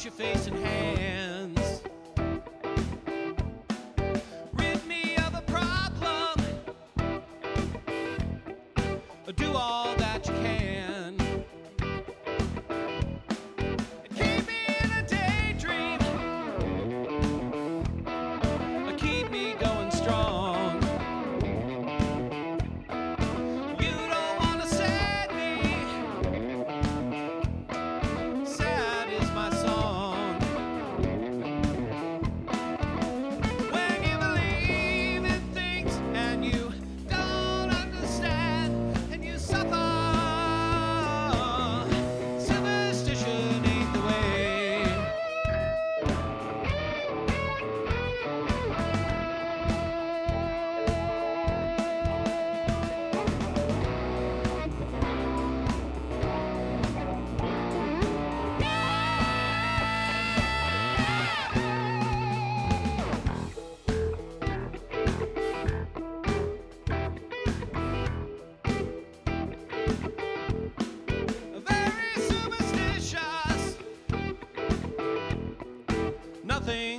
wash your face and hands. Rid me of a problem. Do all that you can. Keep me in a daydream. Keep me going strong. You don't wanna set me. Sad is my song. When you believe in things and you don't understand and you suffer, superstition ain't the way. Very superstitious. Nothing